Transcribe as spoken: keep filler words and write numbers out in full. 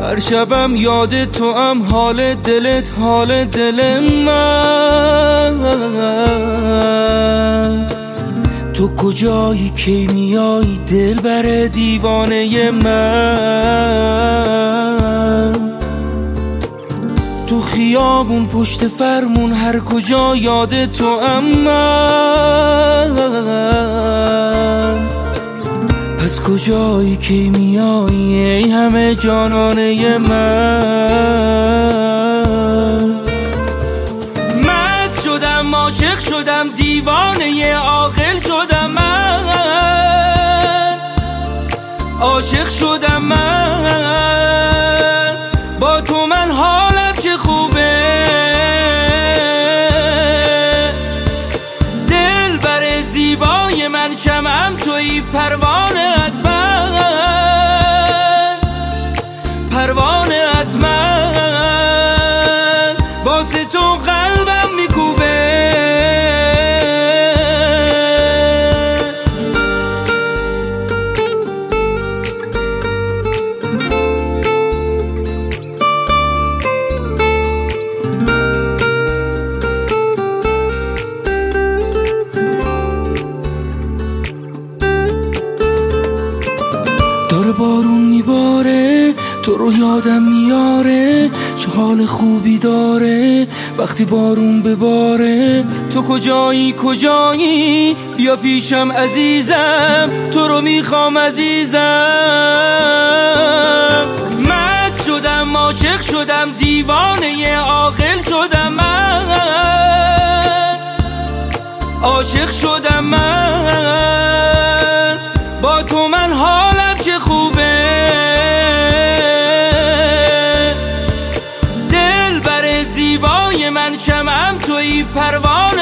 هر شبم یاد تو هم، حال دلت حال دل من. تو کجایی کی میایی دل بر دیوانه من؟ تو خیابون پشت فرمون هر کجا یاد تو هم من. پس کجایی کی میایی ای همه جانانه من؟ مست شدم عاشق شدم دیوانه عاقل شدم من. عاشق شدم من با تو، من حالم چه خوبه. دل بر زیبای من شمعم تویی پروانه‌ات من. پروانه‌ات من واسه تو قلبم میکوبه. داره بارون میباره تو رو یادم میاره، چه حال خوبی داره وقتی بارون بباره. تو کجایی کجایی بیا پیشم عزیزم، تو رو میخوام عزیزم. مست شدم عاشق شدم دیوانه عاقل شدم من. عاشق شدم من با تو، من حالم چه خوبه. دل بر زیبای من شمعم تویی پروانه